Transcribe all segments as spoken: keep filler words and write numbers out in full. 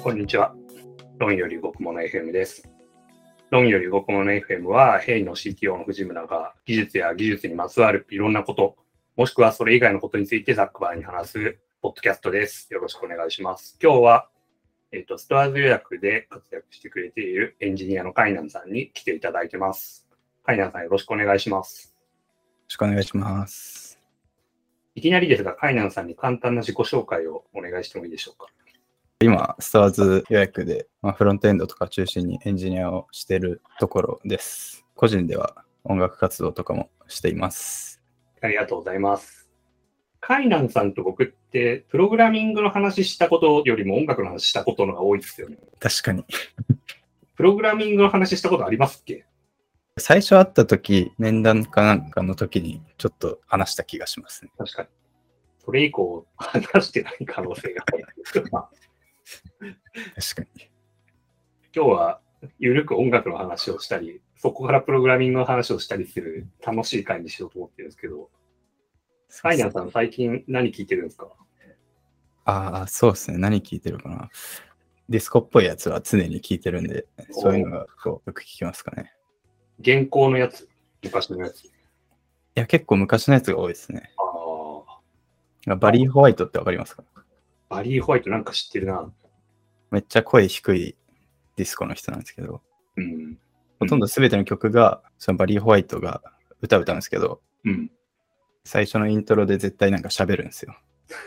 こんにちは。論より動くもの エフエム です。論より動くもの エフエム は、ヘイの シーティーオー の藤村が技術や技術にまつわるいろんなこと、もしくはそれ以外のことについてざっくばらんに話すポッドキャストです。よろしくお願いします。今日は、えっと、ストアーズ予約で活躍してくれているエンジニアのカイナンさんに来ていただいてます。カイナンさん、よろしくお願いします。 よろしくお願いします。 いきなりですが、カイナンさんに簡単な自己紹介をお願いしてもいいでしょうか。 今、ストアーズ予約で、まあ、フロントエンドとか中心にエンジニアをしているところです。個人では音楽活動とかもしています。 ありがとうございます。カイナンさんと僕って、プログラミングの話したことよりも音楽の話したことのが多いですよね。 確かに。 プログラミングの話したことありますっけ？ 最初会った時、面談かなんかの時にちょっと話した気がしますね。 確かに。それ以降、話してない可能性があるんですけど、まあ、 確かに。 今日はゆるく音楽の話をしたり、そこからプログラミングの話をしたりする楽しい回にしようと思ってるんですけど、カイナンさん最近何聞いてるんですか？ ああ、そうですね。何聞いてるかな。ディスコっぽいやつは常に聞いてるんで、そういうのがこうよく聞きますかね。 現行のやつ、昔のやつ。 いや、結構昔のやつが多いですね。 あバリー・ホワイトってわかりますか？ バリー・ホワイトなんか知ってるな。 めっちゃ声低いディスコの人なんですけど、 うん、 ほとんど全ての曲が、そのバリー・ホワイトが歌を歌うんですけど、 うん、 最初のイントロで絶対なんか喋るんですよ。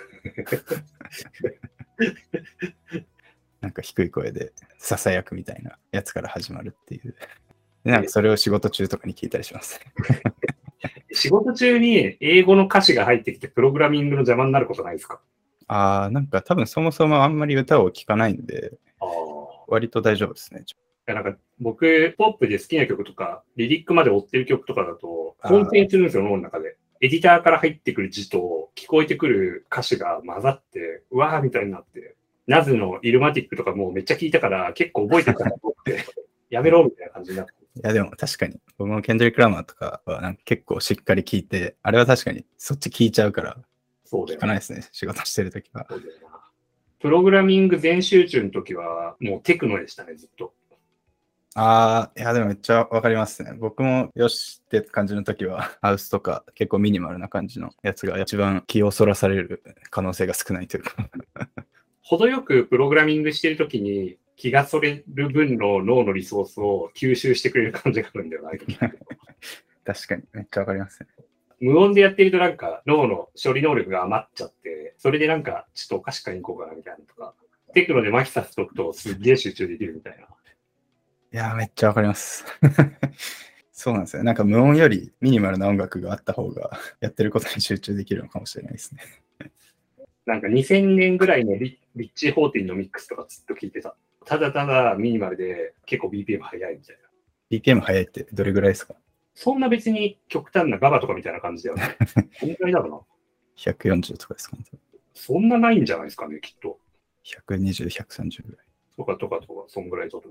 なんか低い声で囁くみたいなやつから始まるっていう。でなんかそれを仕事中とかに聞いたりします。 仕事中に英語の歌詞が入ってきてプログラミングの邪魔になることないですか？ ああ、なんか多分そもそもあんまり歌を聴かないんで、 あ割と大丈夫ですね。 いやなんか僕、ポップで好きな曲とか、リリックまで追ってる曲とかだと、混戦するんですよ、脳の中で。エディターから入ってくる字と、聞こえてくる歌詞が混ざって、うわーみたいになって、ナズのイルマティックとかもうめっちゃ聞いたから、結構覚えてるからと思って、やめろみたいな感じになって。 いやでも確かに、僕もケンドリック・ラマーとかはなんか結構しっかり聞いて、あれは確かにそっち聞いちゃうから、 そうだよ聞かないですね、仕事してるときは。 そうだよな。プログラミング全集中の時は、もうテクノでしたね、ずっと。 ああ、いやでもめっちゃわかりますね。僕もよしって感じの時は、ハウスとか結構ミニマルな感じのやつが一番気をそらされる可能性が少ないというか。 程よくプログラミングしてる時に、気がそれる分の脳のリソースを吸収してくれる感じがあるんだよな。 確かに、めっちゃわかりますね。 無音でやってるとなんか脳の処理能力が余っちゃって、それでなんかちょっとお菓子買いに行こうかなみたいなとか、テクノで麻痺させておくとすっげえ集中できるみたいな。 いやー、めっちゃわかります。そうなんですよ。なんか無音よりミニマルな音楽があった方がやってることに集中できるのかもしれないですね。 なんかにせんねんぐらいのリリッチー・フォーティンのミックスとかずっと聞いてた。ただただミニマルで結構 ビーピーエム 速いみたいな。 ビーピーエム 速いってどれぐらいですか？ そんな別に極端なガバとかみたいな感じだよね。どんぐらいだろうな。 ひゃくよんじゅうとかですかね。 そんなないんじゃないですかね、きっと。 ひゃくにじゅう、ひゃくさんじゅうぐらい。 とかとかとか、そんぐらいだと。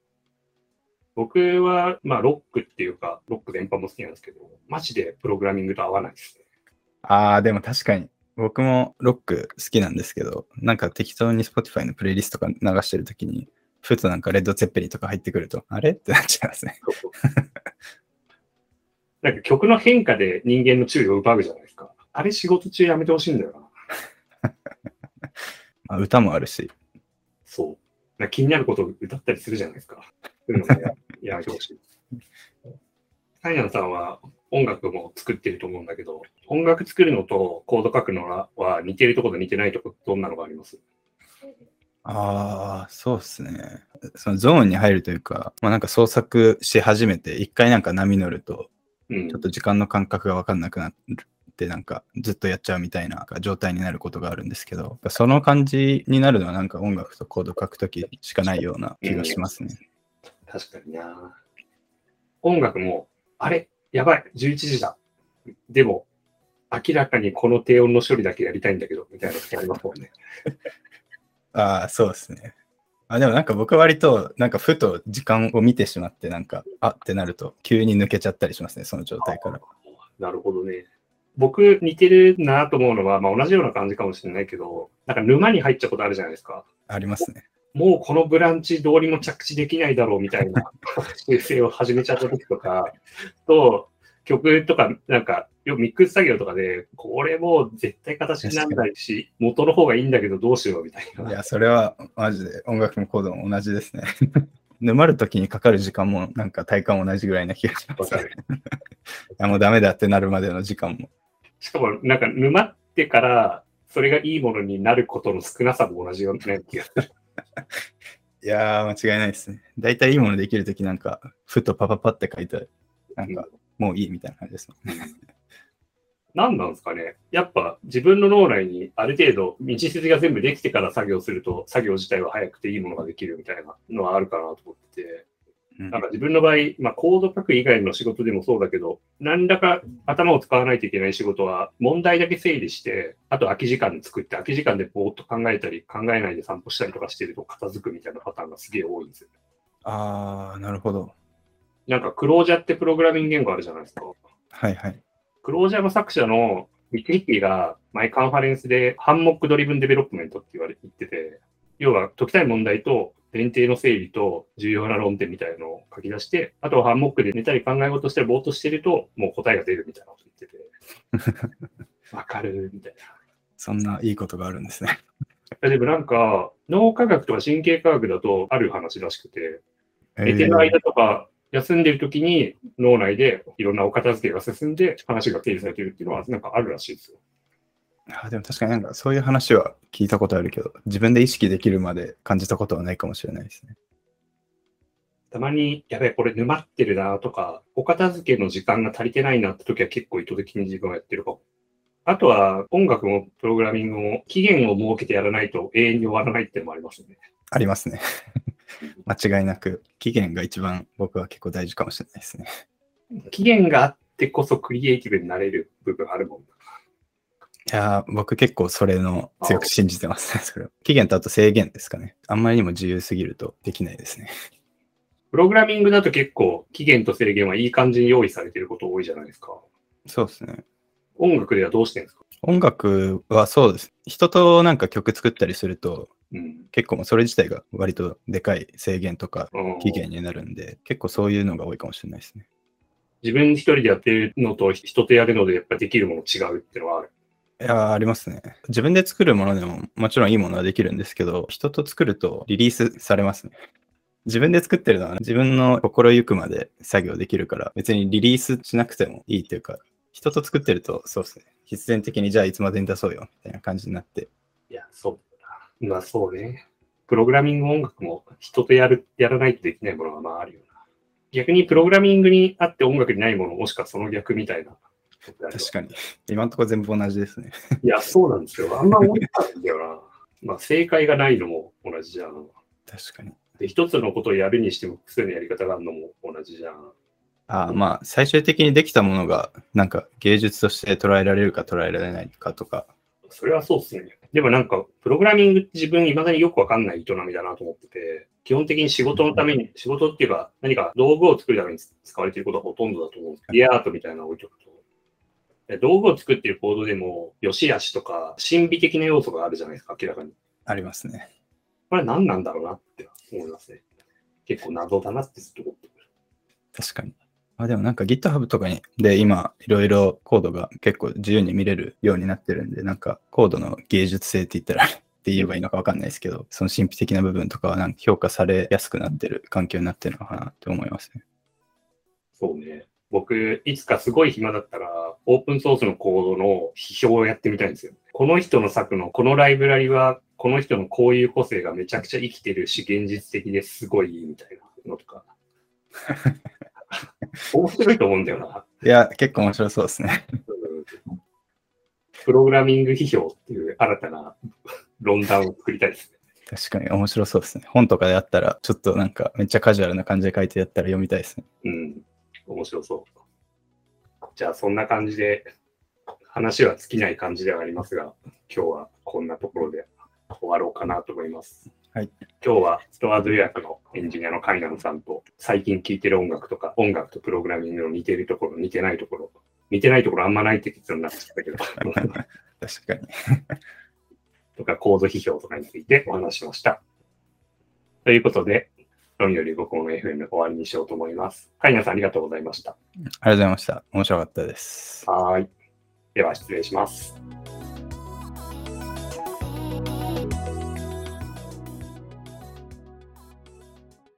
僕は、まあ、ロックっていうか、ロック全般も好きなんですけど、マジでプログラミングと合わないですね。 ああ、でも確かに。僕もロック好きなんですけど、なんか適当に Spotify のプレイリストとか流してるときに、ふとなんかレッド・ツェッペリンとか入ってくると、あれってなっちゃいますね。 なんか曲の変化で人間の注意を奪うじゃないですか。あれ仕事中やめてほしいんだよな。 まあ、歌もあるし。 そう。なんか気になることを歌ったりするじゃないですか。そういうのもややめてほしい。タイナンさんは音楽も作ってると思うんだけど、音楽作るのとコード書くのは似てるところと似てないところ、どんなのがあります？ ああ、そうですね。そのゾーンに入るというか、まあなんか創作し始めて、一回なんか波乗ると、ちょっと時間の感覚が分かんなくなって、なんかずっとやっちゃうみたいな状態になることがあるんですけど、その感じになるのはなんか音楽とコード書くときしかないような気がしますね。 うん、確かにな。音楽も、あれやばい、じゅういちじだ。でも、明らかにこの低音の処理だけやりたいんだけど、みたいなのありますもんね。 ああ、そうですね。あ、でもなんか僕は割と、なんかふと時間を見てしまって、なんか、あってなると、急に抜けちゃったりしますね、その状態から。 なるほどね。僕、似てるなと思うのは、まあ同じような感じかもしれないけど、なんか沼に入っちゃうことあるじゃないですか。 ありますね。 もうこのブランチどうにも着地できないだろうみたいな修正を始めちゃった時とかと、曲とか、なんか、ミックス作業とかで、これもう絶対形にならないし、元の方がいいんだけどどうしようみたいな。 いや、それはマジで音楽もコードも同じですね。沼るときにかかる時間もなんか体感同じぐらいな気がします。いや、もうダメだってなるまでの時間も。 しかも、なんか沼ってから、それがいいものになることの少なさも同じような気がする。 いやー、間違いないですね。だいたいいいものできるときなんか、ふとパパパって書いて、なんか、もういいみたいな感じですもんね。 何なんですかね。やっぱ自分の脳内にある程度道筋が全部できてから作業すると作業自体は早くていいものができるみたいなのはあるかなと思ってて、うん、なんか自分の場合、まあ、コード書く以外の仕事でもそうだけど、何らか頭を使わないといけない仕事は問題だけ整理して、あと空き時間作って空き時間でぼーっと考えたり考えないで散歩したりとかしてると片付くみたいなパターンがすげえ多いんですよ。 あー、なるほど。 なんかクロージャーってプログラミング言語あるじゃないですか。 はいはい。 クロージャーの作者のミッキー・ヒッキーが前カンファレンスでハンモックドリブンデベロップメントって言われて言ってて、要は解きたい問題と前提の整理と重要な論点みたいなのを書き出して、あとはハンモックで寝たり考え事してぼーっとしてるともう答えが出るみたいなこと言ってて、わかるみたいな。 そんないいことがあるんですね。 でもなんか脳科学とか神経科学だとある話らしくて、寝てる間とか、休んでる時に脳内でいろんなお片付けが進んで話が整理されてるっていうのはなんかあるらしいですよ。 あ、でも確かになんかそういう話は聞いたことあるけど、自分で意識できるまで感じたことはないかもしれないですね。 たまに、やべえ、これ沼ってるなとか、お片付けの時間が足りてないなって時は結構意図的に自分はやってるかも。あとは音楽もプログラミングも期限を設けてやらないと永遠に終わらないっていうのもありますね。 ありますね。間違いなく期限が一番僕は結構大事かもしれないですね。 期限があってこそクリエイティブになれる部分あるもん。いやー、僕結構それの強く信じてますね。それ期限とあと制限ですかね。あんまりにも自由すぎるとできないですね。 プログラミングだと結構期限と制限はいい感じに用意されていること多いじゃないですか。 そうですね。 音楽ではどうしてるんですか？ 音楽はそうです。人となんか曲作ったりすると、うん、結構それ自体が割とでかい制限とか期限になるんで、結構そういうのが多いかもしれないですね。 自分一人でやってるのと人とやるのでやっぱできるもの違うっていうのはある。 いや、ありますね。自分で作るものでももちろんいいものはできるんですけど、人と作るとリリースされますね。自分で作ってるのは自分の心ゆくまで作業できるから、別にリリースしなくてもいいっていうか、人と作ってるとそうですね。必然的にじゃあいつまでに出そうよみたいな感じになって。 いや、そうだな。まあそうね。プログラミング音楽も人とやる、やらないとできないものがまああるよな。逆にプログラミングにあって音楽にないもの、もしくはその逆みたいな。 確かに。今のところ全部同じですね。 いや、そうなんですよ。あんま思ったんだよな。まあ正解がないのも同じじゃん。 確かに。 で、一つのことをやるにしても複数のやり方があるのも同じじゃん。 ああ、まあ、最終的にできたものが、なんか芸術として捉えられるか捉えられないかとか。 それはそうっすね。でもなんか、プログラミングって自分未だによくわかんない営みだなと思ってて、基本的に仕事のために、仕事っていうか何か道具を作るために使われていることがほとんどだと思うんです。リアートみたいなのを置いとくと。道具を作っているコードでも、良し悪しとか、神秘的な要素があるじゃないですか、明らかに。 ありますね。 これ何なんだろうなって思いますね。結構謎だなってずっと思ってる。 確かに。あ、でもなんか GitHub とかにで今いろいろコードが結構自由に見れるようになってるんで、なんかコードの芸術性って言ったらって言えばいいのかわかんないですけど、その神秘的な部分とかはなんか評価されやすくなってる環境になってるのかなって思いますね。 そうね。僕、いつかすごい暇だったら、オープンソースのコードの批評をやってみたいんですよ。この人の作のこのライブラリは、この人のこういう個性がめちゃくちゃ生きてるし、現実的ですごいいいみたいなのとか。面白いと思うんだよな。 いや、結構面白そうですね。 プログラミング批評っていう新たな論壇を作りたいですね。 確かに面白そうですね。本とかであったら、ちょっとなんかめっちゃカジュアルな感じで書いてやったら読みたいですね。 うん。面白そう。じゃあそんな感じで、話は尽きない感じではありますが、今日はこんなところで終わろうかなと思います。 はい、 今日はストアーズ予約のエンジニアのカイナンさんと最近聴いてる音楽とか音楽とプログラミングの似てるところ、似てないところ、似てないところあんまないって結論になっちゃったけど確かにとかコード批評とかについてお話ししました。 ということで、論より動くもの エフエム 終わりにしようと思います。カイナさんありがとうございました。 ありがとうございました。面白かったです。 はい。では失礼します。